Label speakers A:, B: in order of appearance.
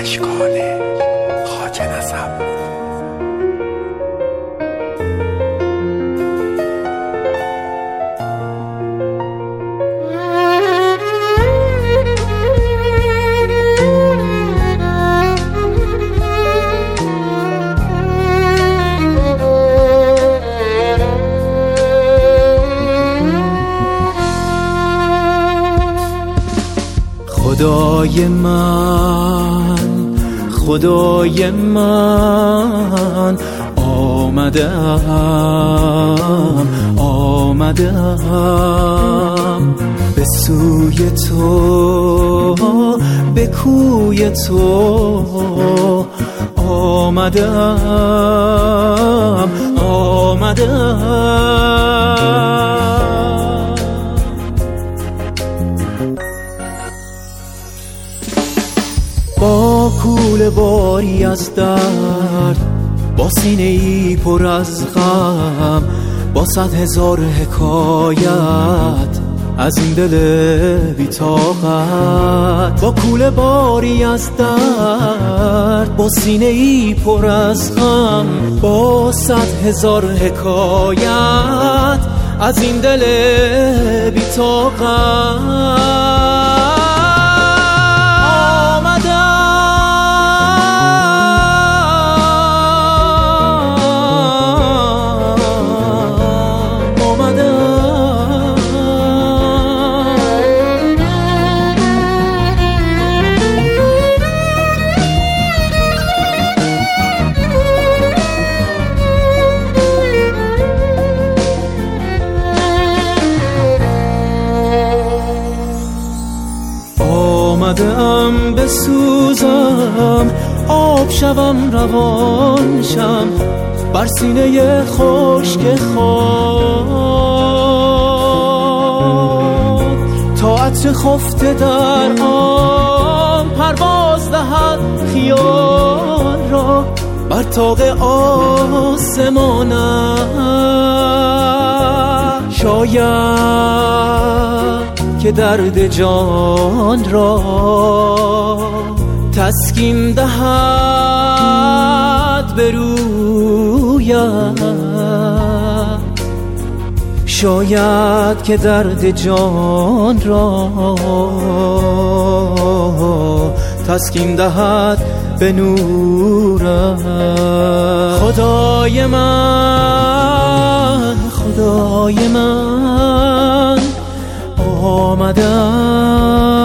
A: اشکال خاک نسب.
B: خدای من آمدم به سوی تو، به کوی تو آمدم با کوله باری از درد، با سینه ای پر از غم، با 100,000 حکایت از این دل بی طاقت. با کوله باری از درد، با سینه ای پر از غم، با 100,000 حکایت از این دل بی طاقت. آمدم بسوزم، آب شوم، روان شم بر سینه خشک خود، تا عطر خفته در آن پرواز دهد خیال را بر طاق آسمانم. شاید که درد جان را تسکین دهد به رویم، شاید که درد جان را تسکین دهد به نورم. خدای من آمدم